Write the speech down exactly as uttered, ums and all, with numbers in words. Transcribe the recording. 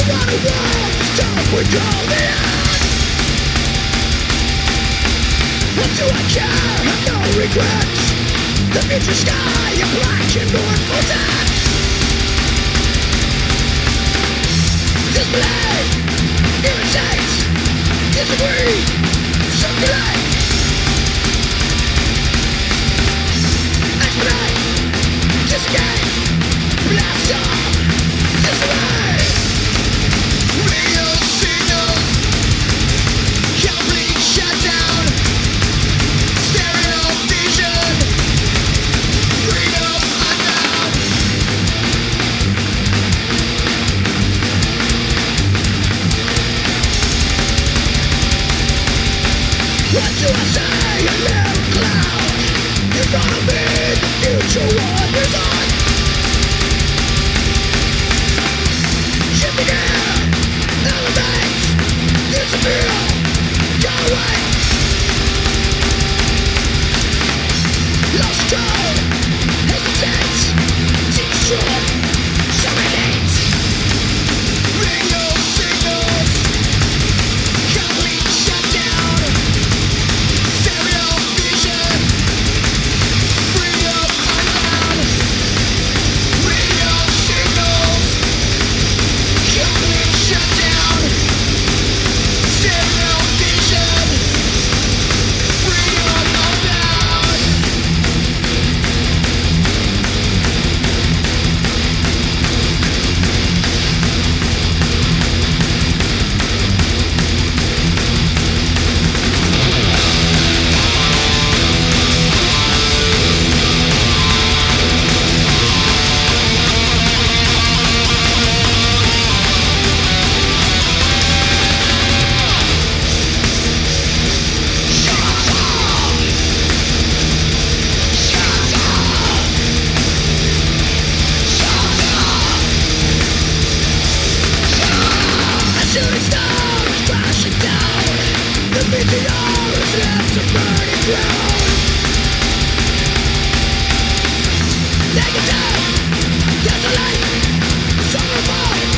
want a world to control the end. What do I care? Have no regrets. The future sky in black and mournful death. Display, irritate, disagree, circulate, expedite, disengage, blast off, disarray. Radio signals, complete shutdown, stereo vision, freedom unbound. What do I say? A little cloud in front of me, the future wanders on. Shifting air, elevates, disappear, go away. Lost control, hesitates, destroy, terminate. Radio signals, complete shutdown, stereo vision, freedom unbound. Radio signals, complete shutdown, stereo vision, freedom unbound. A shooting star is crashing down. The meteor is left a burning ground. Negative, desolate, sorrowful,